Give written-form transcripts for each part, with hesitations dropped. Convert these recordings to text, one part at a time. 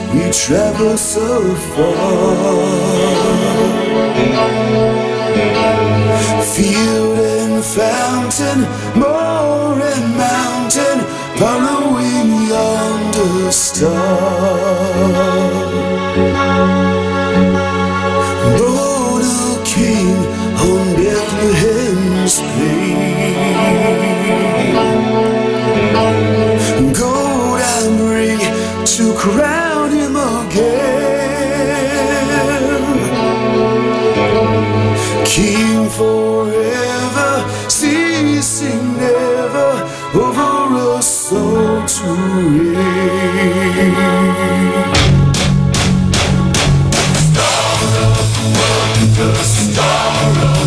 we travel so far. Field and fountain, moor and mountain, following yonder star. Born a king on Bethlehem's plain, gold I bring to crown him again. King forever, ceasing never, over a soul to reign. Star of wonder, star of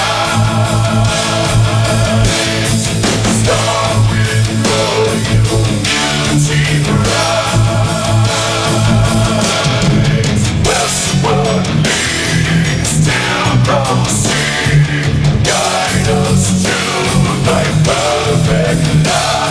night, star with royal beauty bright, westward leading, still proceeding, guide us to thy perfect light.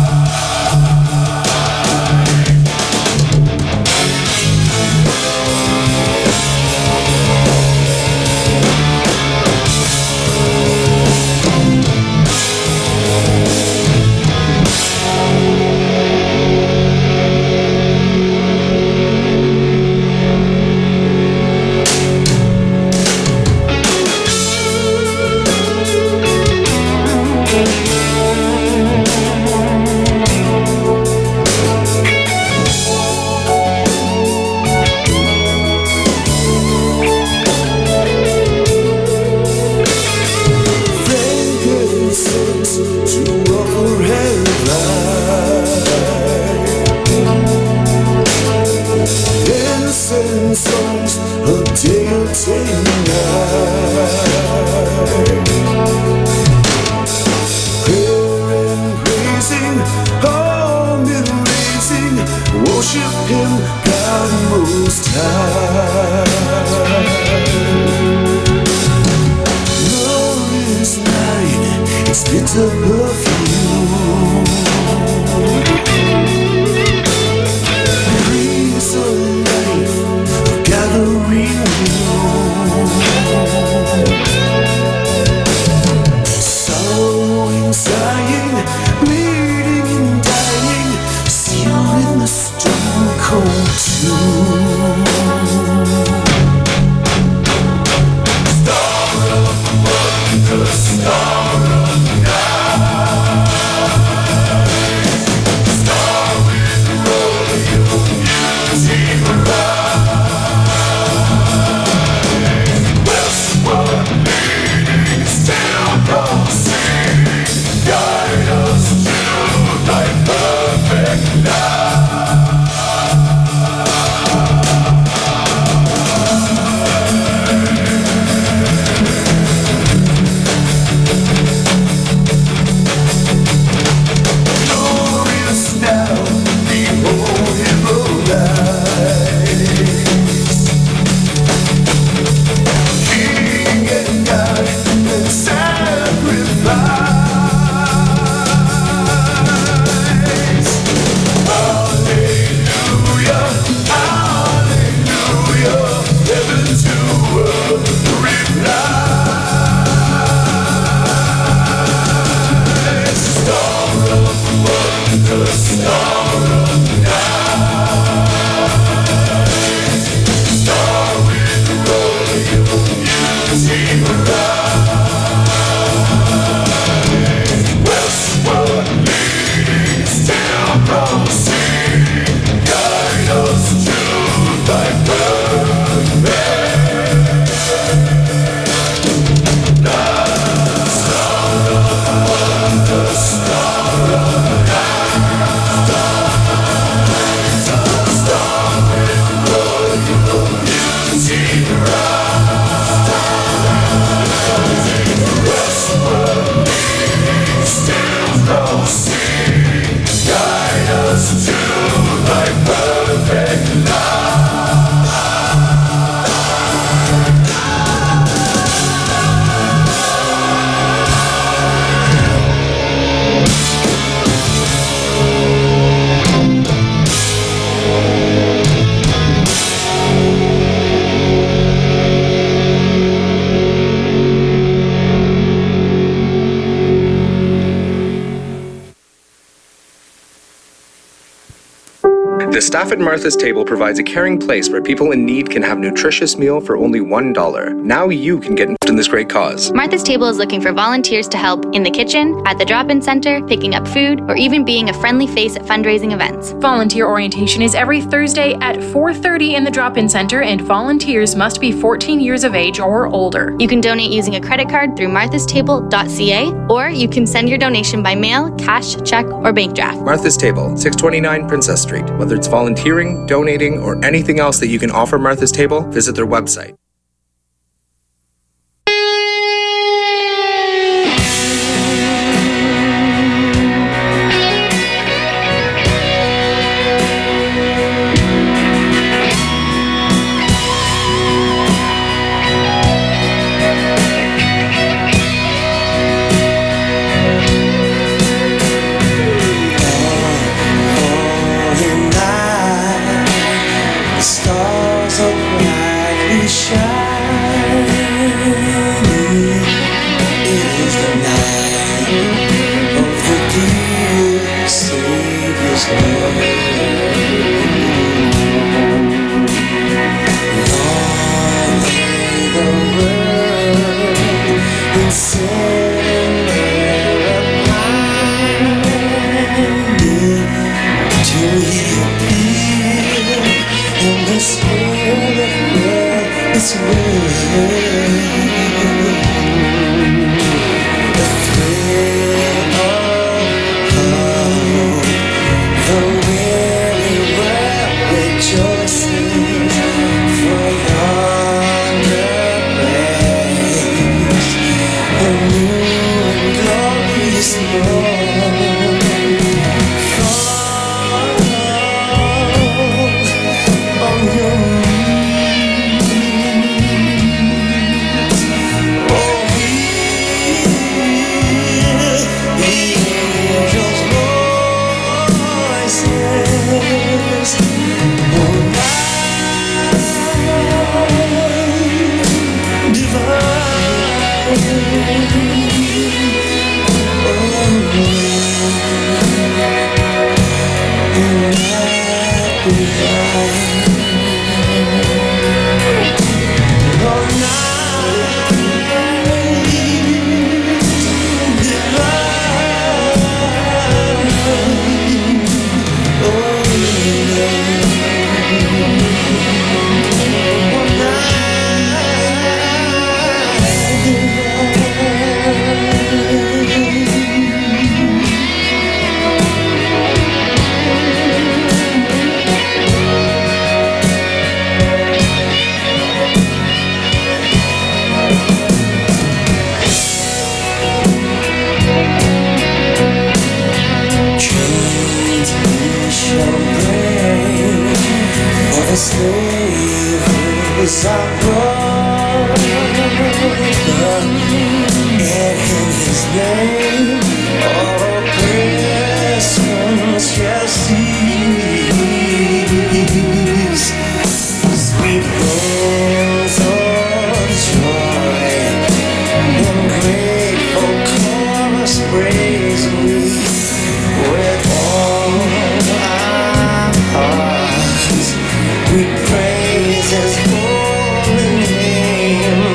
Songs a day or day night, prayer and praising, all men raising, worship Him, God Most High. Glorious night, its bitter perfume, breeze of life gathering room, sorrowing, sighing, bleeding and dying, sealed in the stone cold tomb. Star of wonder, star of night, star with royal beauty bright, westward leading, still proceeding, guide us to thy perfect light. Glorious now, behold Him arise, King and God and sacrifice. Hallelujah, hallelujah, heaven to earth replies. Star of wonder, star of night, star with royal beauty bright, westward leading, still proceeding, guide us to thy perfect light. Star of wonder, star of night, star The staff at Martha's Table provides a caring place where people in need can have a nutritious meal for only $1. Now you can get involved in this great cause. Martha's Table is looking for volunteers to help in the kitchen, at the drop-in center, picking up food, or even being a friendly face at fundraising events. Volunteer orientation is every Thursday at 4:30 in the drop-in center, and volunteers must be 14 years of age or older. You can donate using a credit card through marthastable.ca, or you can send your donation by mail, cash, check, or bank draft. Martha's Table, 629 Princess Street. Whether it's volunteering, donating, or anything else that you can offer Martha's Table, visit their website. We praise His holy name.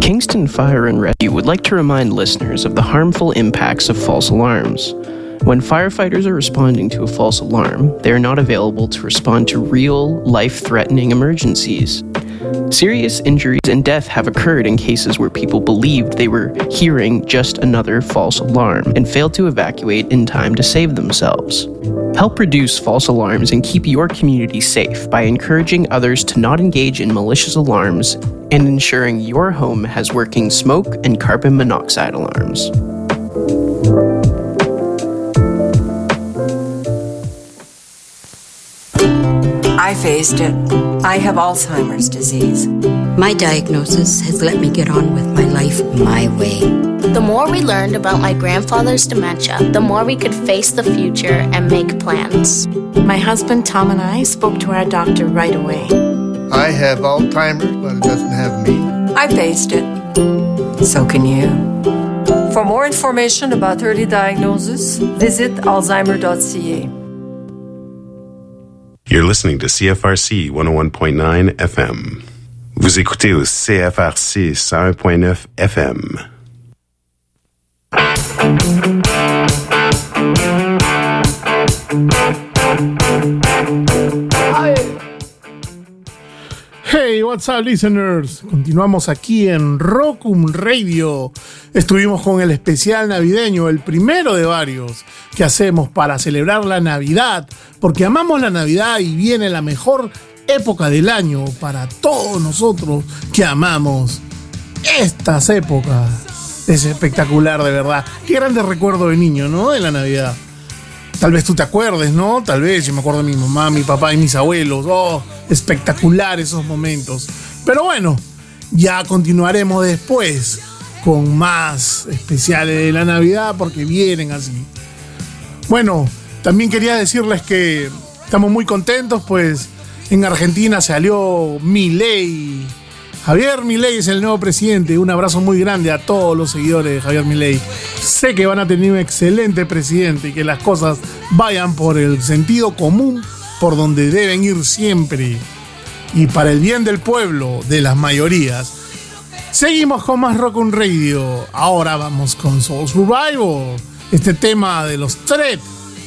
Kingston Fire and Rescue would like to remind listeners of the harmful impacts of false alarms. When firefighters are responding to a false alarm, they are not available to respond to real, life-threatening emergencies. Serious injuries and death have occurred in cases where people believed they were hearing just another false alarm and failed to evacuate in time to save themselves. Help reduce false alarms and keep your community safe by encouraging others to not engage in malicious alarms and ensuring your home has working smoke and carbon monoxide alarms. I faced it. I have Alzheimer's disease. My diagnosis has let me get on with my life my way. The more we learned about my grandfather's dementia, the more we could face the future and make plans. My husband Tom and I spoke to our doctor right away. I have Alzheimer's, but it doesn't have me. I faced it. So can you. For more information about early diagnosis, visit alzheimer.ca. You're listening to CFRC 101.9 FM. Vous écoutez au CFRC 101.9 FM. Hey, what's up, listeners? Continuamos aquí en Rockum Radio. Estuvimos con el especial navideño, el primero de varios que hacemos para celebrar la Navidad, porque amamos la Navidad y viene la mejor época del año para todos nosotros que amamos estas épocas. Es espectacular, de verdad. Qué grande recuerdo de niño, ¿no? De la Navidad. Tal vez tú te acuerdes, ¿no? Tal vez yo me acuerdo de mi mamá, mi papá y mis abuelos. Oh, espectacular esos momentos. Pero bueno, ya continuaremos después con más especiales de la Navidad porque vienen así. Bueno, también quería decirles que estamos muy contentos, pues en Argentina salió Milei. Javier Milei es el nuevo presidente. Un abrazo muy grande a todos los seguidores de Javier Milei. Sé que van a tener un excelente presidente y que las cosas vayan por el sentido común, por donde deben ir siempre. Y para el bien del pueblo, de las mayorías. Seguimos con más Rockum Radio. Ahora vamos con Soul Survivor. Este tema de los Thread.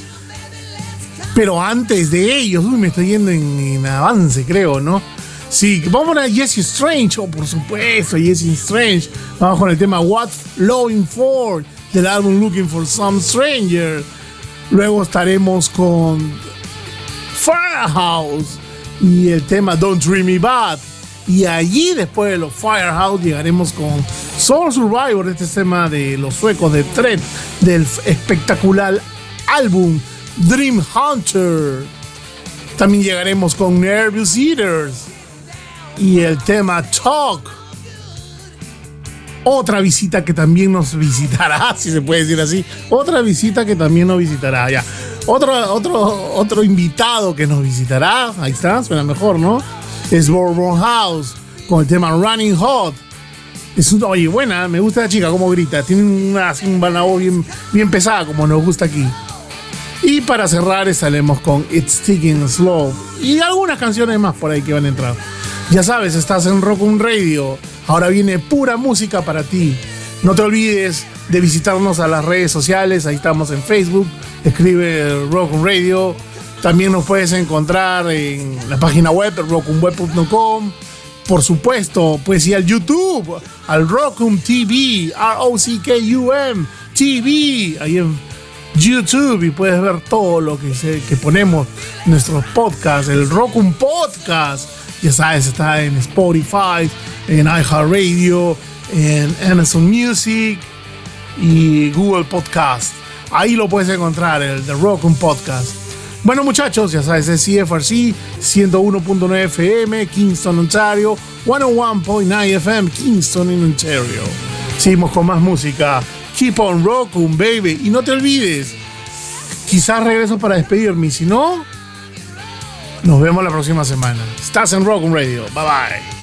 Pero antes de ellos, me estoy yendo en avance, creo, ¿no? Sí, vamos a Jesse Strange, por supuesto, Jesse Strange. Vamos con el tema What's Looking For, del álbum Looking For Some Stranger. Luego estaremos con Firehouse y el tema Don't Treat Me Bad. Y allí, después de los Firehouse, llegaremos con Soul Survivor, este tema de los suecos de Thread, del espectacular álbum Dream Hunter. También llegaremos con Nervous Eaters y el tema Talk. Otra visita que también nos visitará, si se puede decir así. Otra visita que también nos visitará, ya. Otro invitado que nos visitará. Ahí está, suena mejor, ¿no? Es Bourbon House con el tema Running Hot. Oye, buena, me gusta la chica, cómo grita. Tiene una voz bien pesada, como nos gusta aquí. Y para cerrar estaremos con It's Ticking Slow y algunas canciones más por ahí que van a entrar. Ya sabes, estás en Rockum Radio. Ahora viene pura música para ti. No te olvides de visitarnos a las redes sociales. Ahí estamos en Facebook. Escribe Rockum Radio. También nos puedes encontrar en la página web, rockumweb.com. Por supuesto, puedes ir al YouTube, al Rockum TV, ROCKUM TV. Ahí en YouTube y puedes ver todo lo que ponemos, nuestros podcasts, el Rockum Podcast. Ya sabes, está en Spotify, en iHeartRadio, en Amazon Music y Google Podcast. Ahí lo puedes encontrar, el The Rockum Podcast. Bueno, muchachos, ya sabes, es CFRC 101.9 FM, Kingston, Ontario, 101.9 FM, Kingston, en Ontario. Seguimos con más música. Keep on Rockum, baby. Y no te olvides, quizás regreso para despedirme. Si no, nos vemos la próxima semana. Estás en Rockum Radio. Bye bye.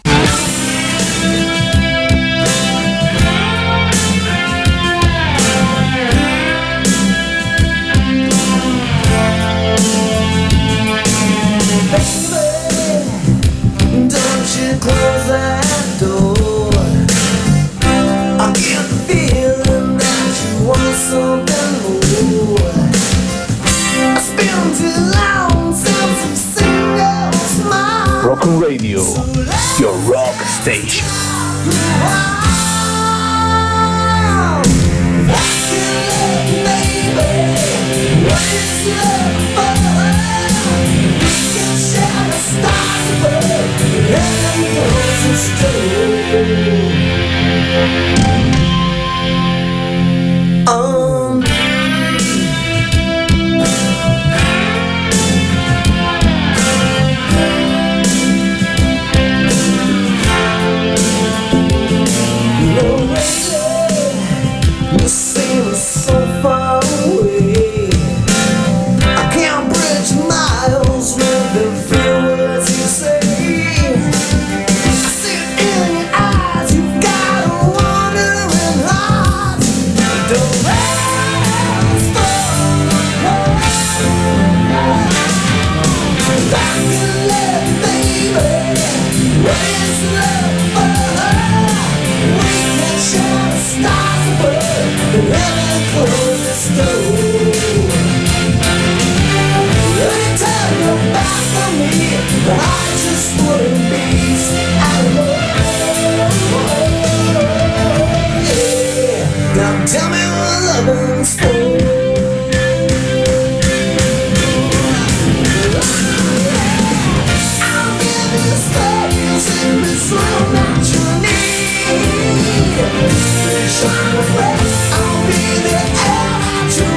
Don't you close that door. Station. Tell me what loving's for. I'll give you the space in this room that you need. Shine away, I'll be the air that you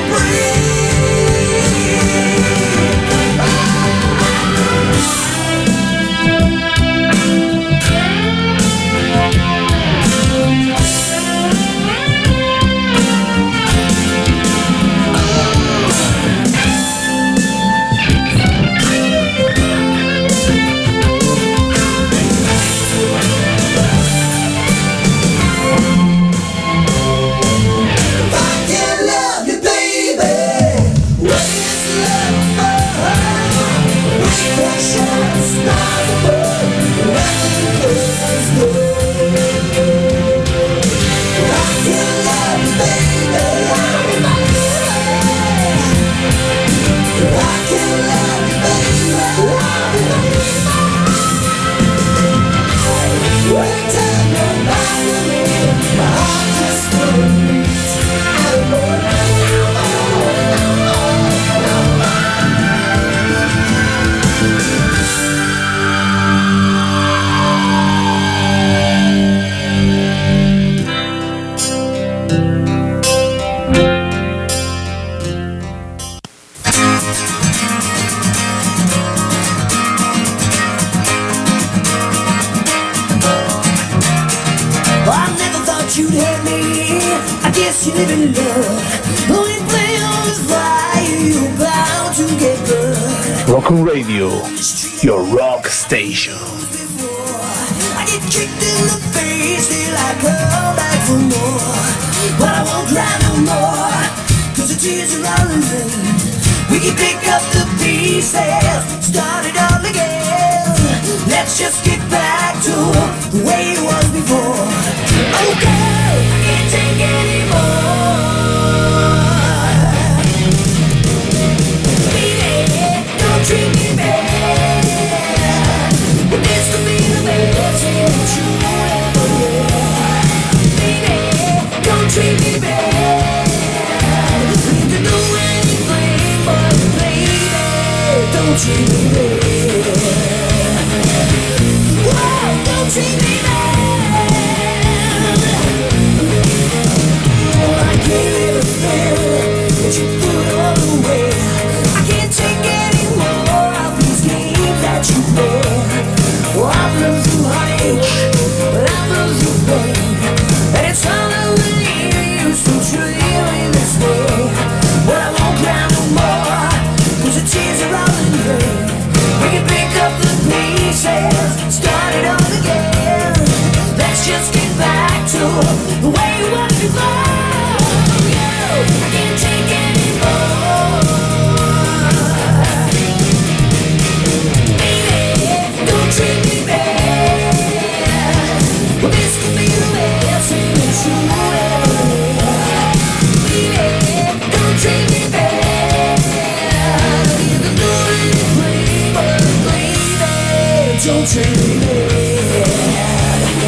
you'd hate me. I guess you live in love. Only play on this fire, you're bound to get burned. Rock on Radio, your rock station. I get kicked in the face, till I come back for more. But I won't cry no more, cause the tears are all in vain. We can pick up the pieces, start it all again. Let's just get back to the way it was before. Okay, I can't take anymore. Baby, don't treat me bad. But this could be the best thing that you ever had. Baby, don't treat me bad. You can do anything, but baby, don't treat me bad. Whoa, don't treat me bad. I gave everything, but you threw it all away. I can't take any more of these games that you play. Well, I've learned through heartache, but I've learned through pain, and it's hard to believe you so treat me this way. But I won't cry no more, cause the tears are all in vain. We can pick up the pieces, start it all again. Let's just get back to the way it was before. I can't take anymore. Baby, don't treat me bad. Well, this could be the best thing that you ever had. Baby, don't treat me bad. You can do anything, but baby, don't treat me bad.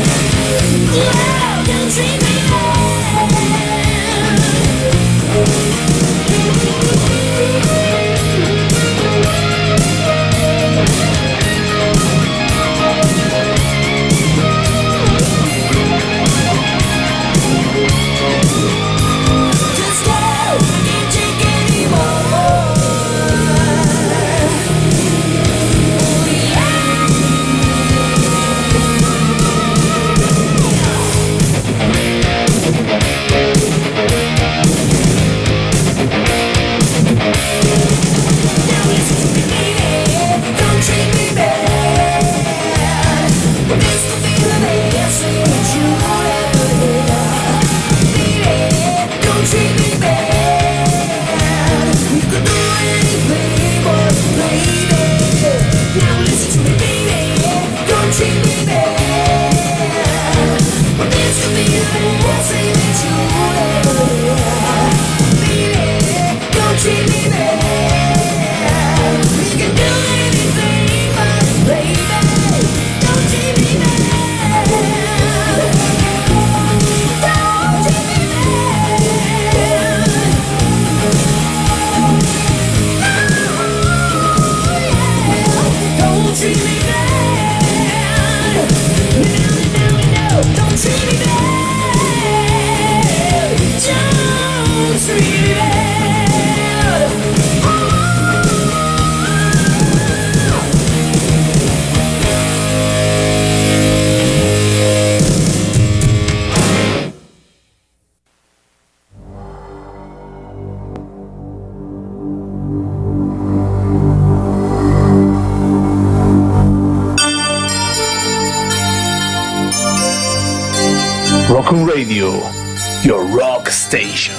Rock on Radio, your rock station.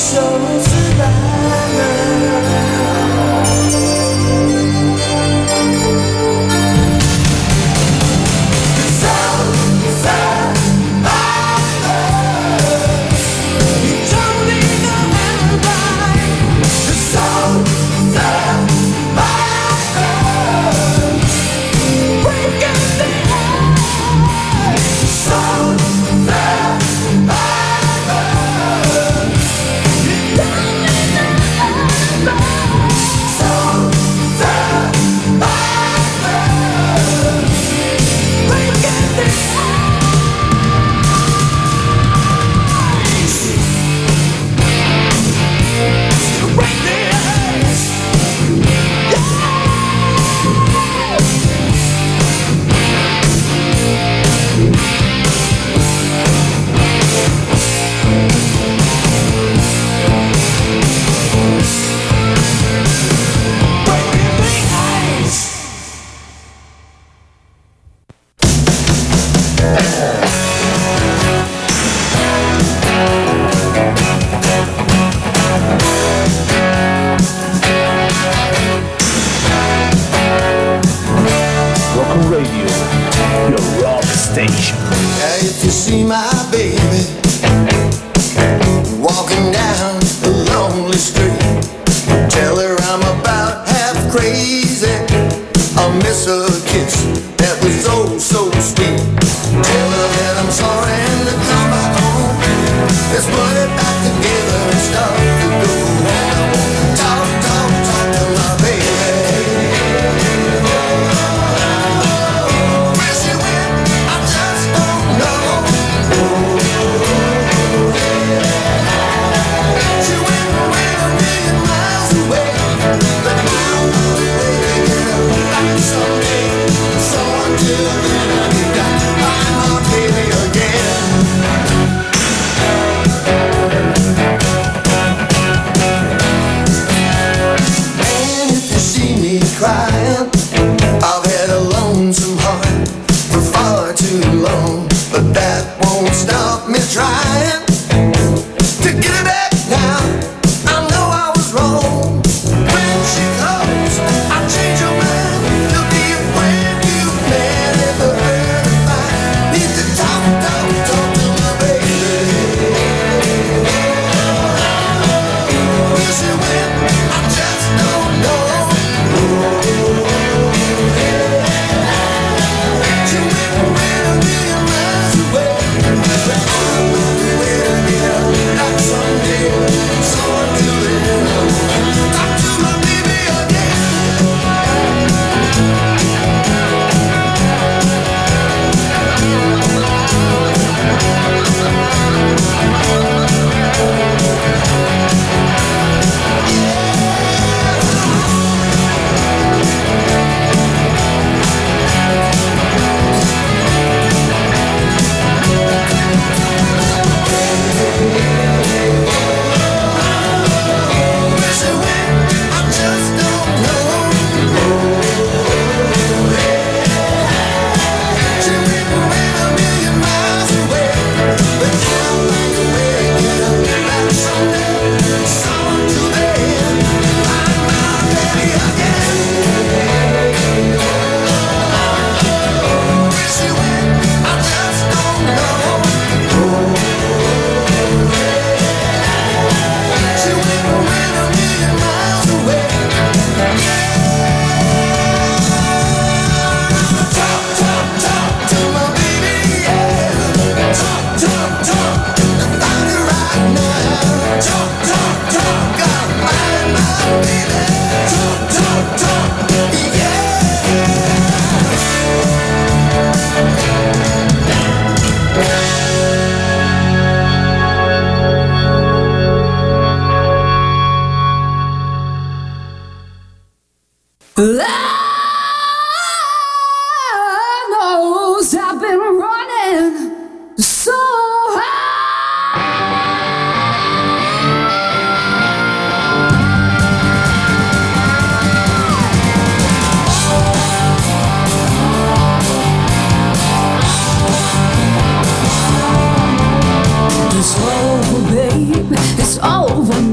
It's over, babe. It's over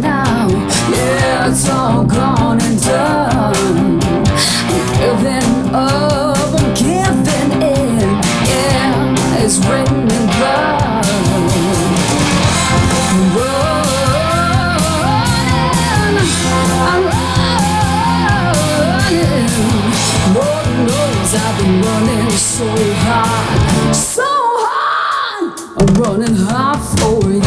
so hard, so hard. I'm running hot for you.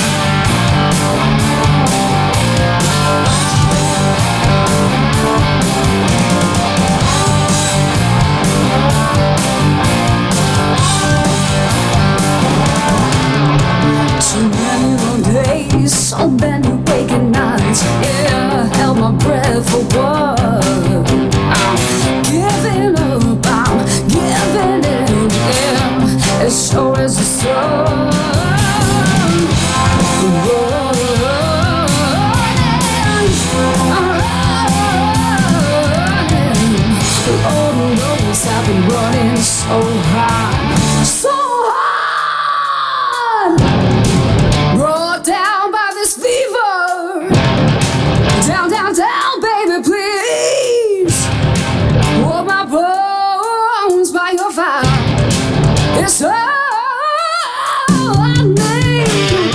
Too many long days, so many waking nights. Yeah, I held my breath for what? I'm giving up, I'm giving in. Yeah, as sure as the sun. Lord knows I've been running so hard, so hard. Brought down by this fever. Down, down, down, baby, please. Warm my bones by your fire. It's all I need.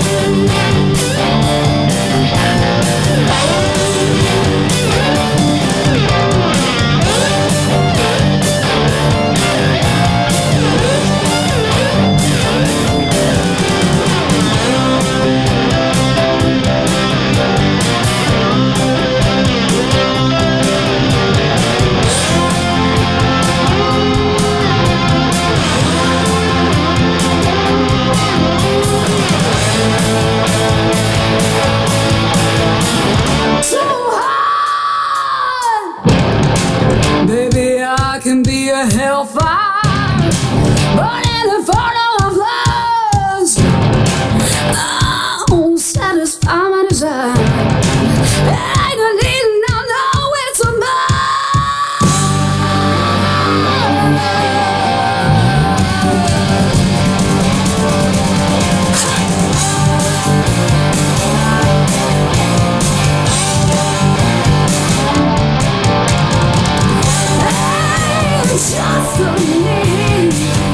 Hellfire, burning inferno of lust. Oh, satisfy my desire. I don't need to know it's a just for me.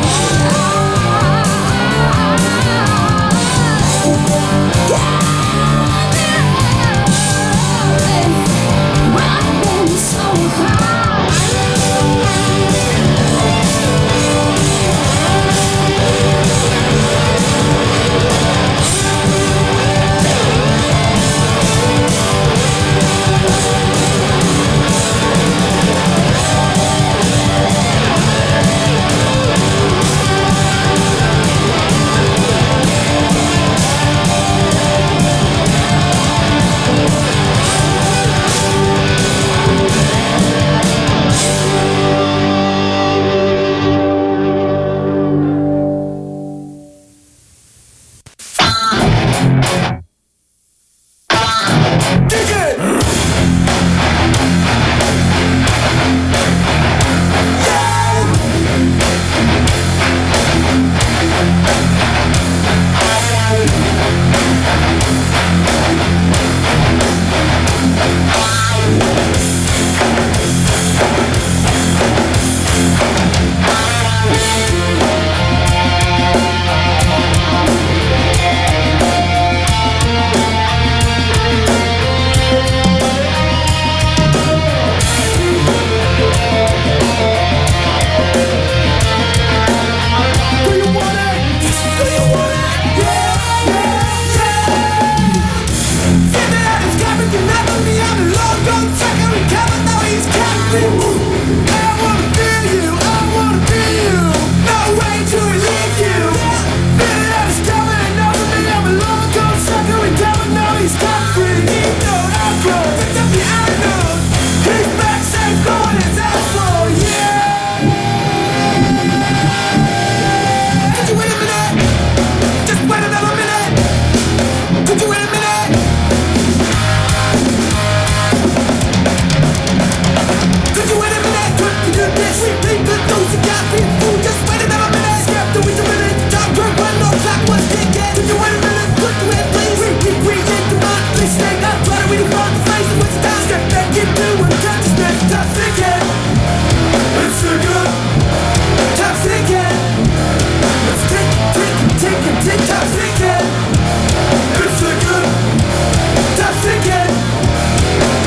Running so high.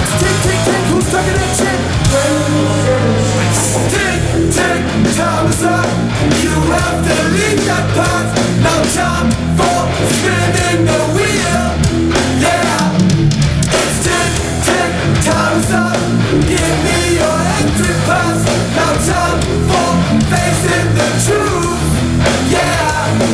Time is up. that path. Now time for spinning the wheel. Yeah, it's 10, time's up. Give me your entry pass. Now time for facing the truth. Yeah.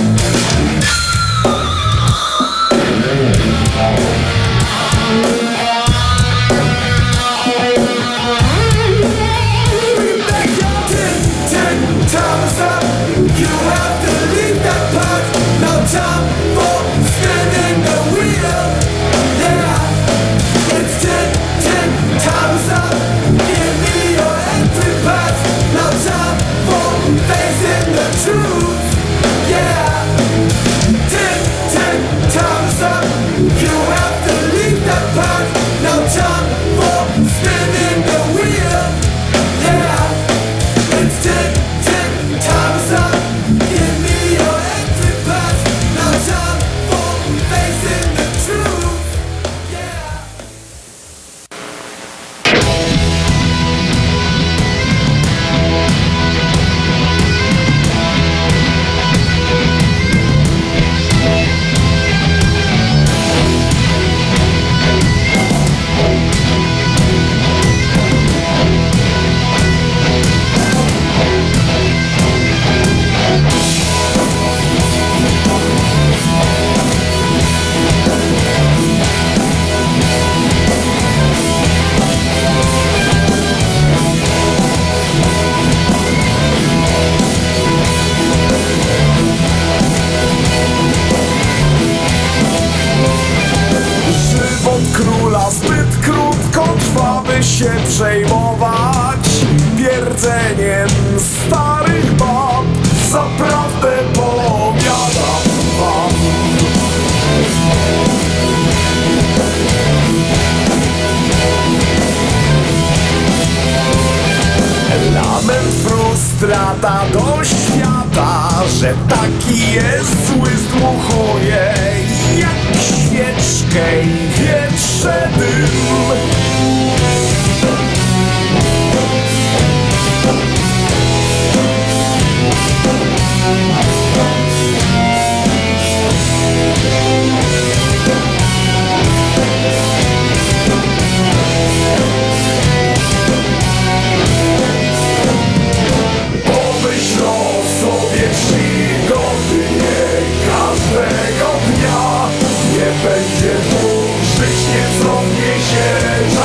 Time's up. You have to leave that path. Now time for spinning the wheel. Yeah, it's 10, time's up. Give me your entry pass. Now time for facing the truth. Yeah, 10, time's up. You have to leave that path. Now time for spinning the wheel. Yeah, it's 10, time's up. Give me your entry pass. Now time for facing the truth. Yeah. Żywot króla zbyt krótko trwa, by się przejmować pierdzeniem starych bab. Zaprawdę powiadam wam. Lament frustrata do świata, że taki jest zły zdmuchuje jak świeczkę i wietrze dym. Pomyśl o sobie przygodnie każdego dnia. Nie będzie dłużyć, nie cofnie się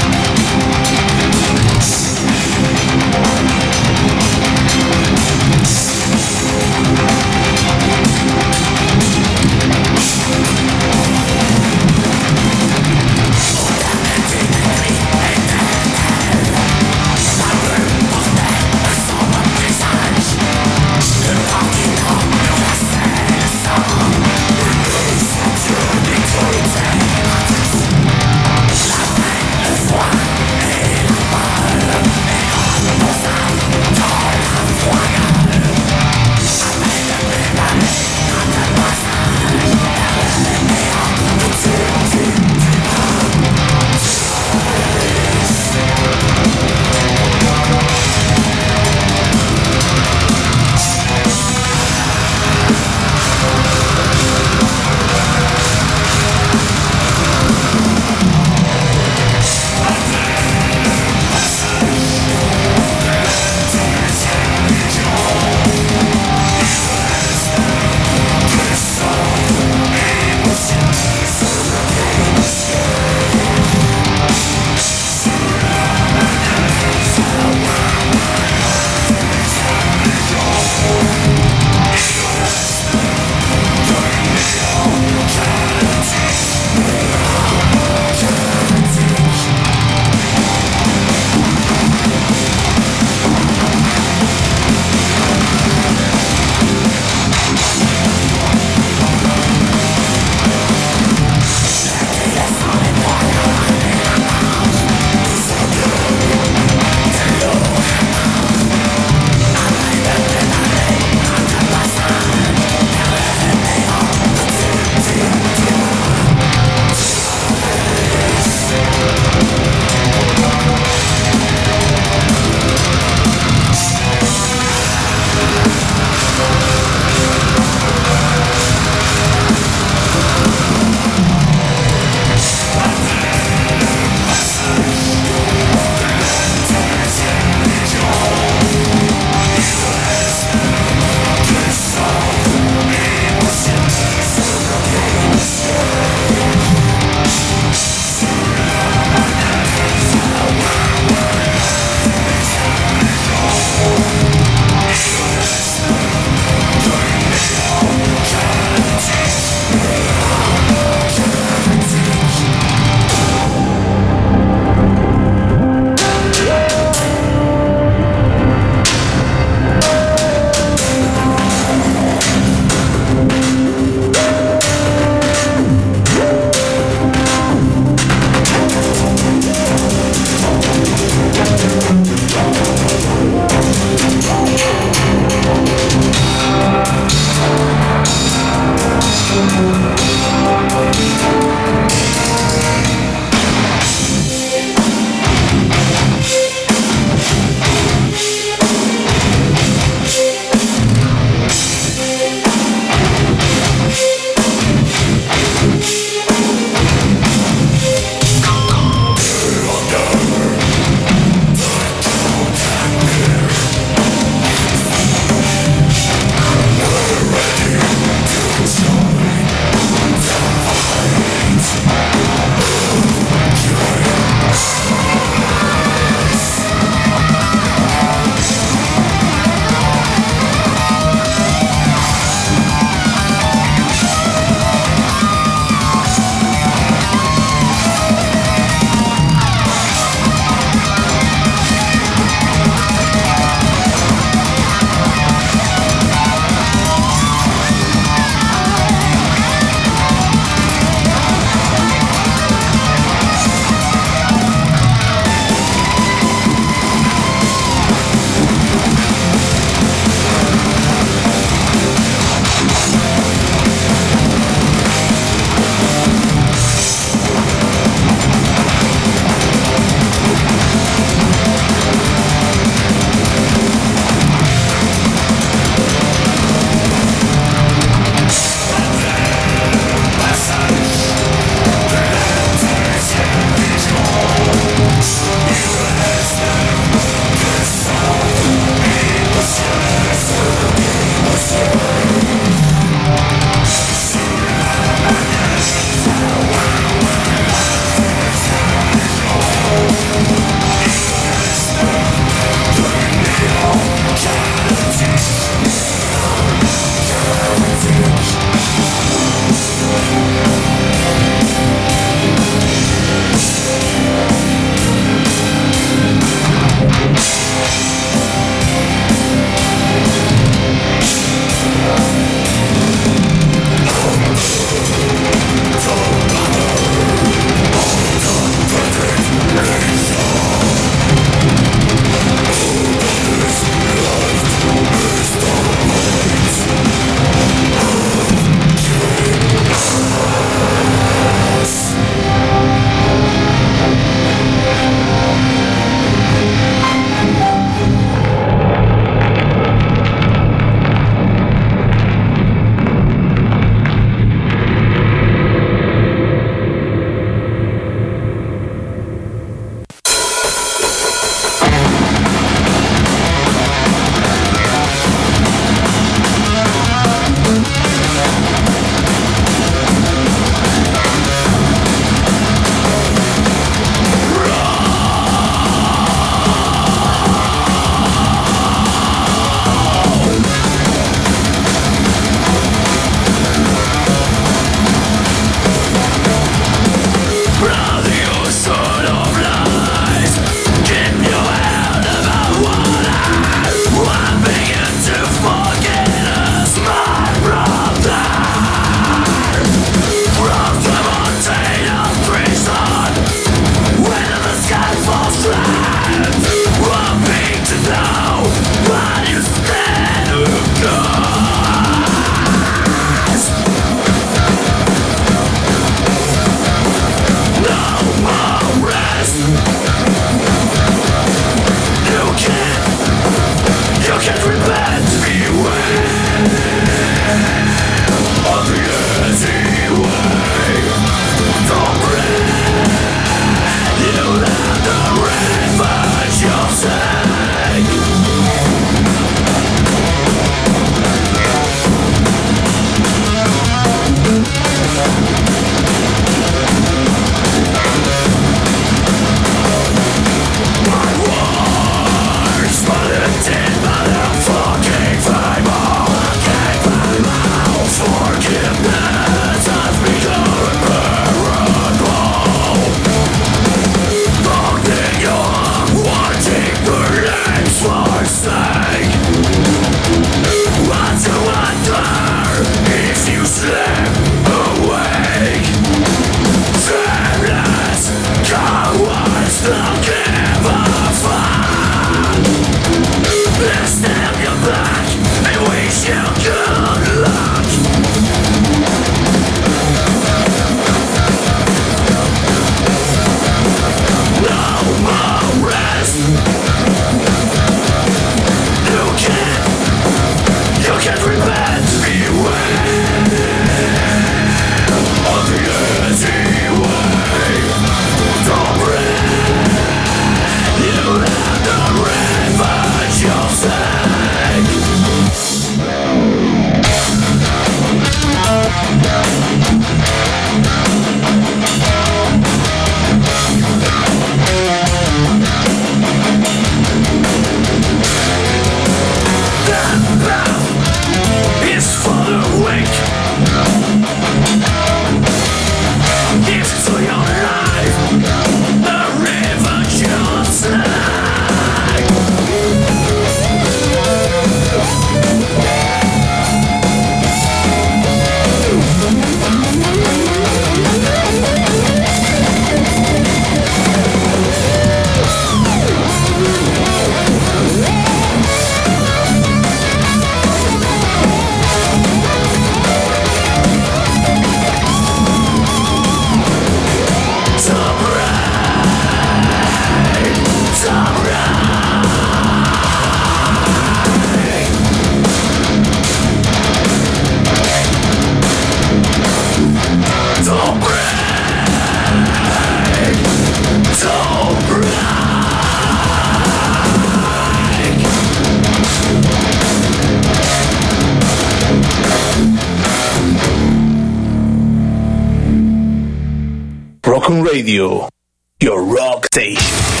Rock on Radio, your rock station.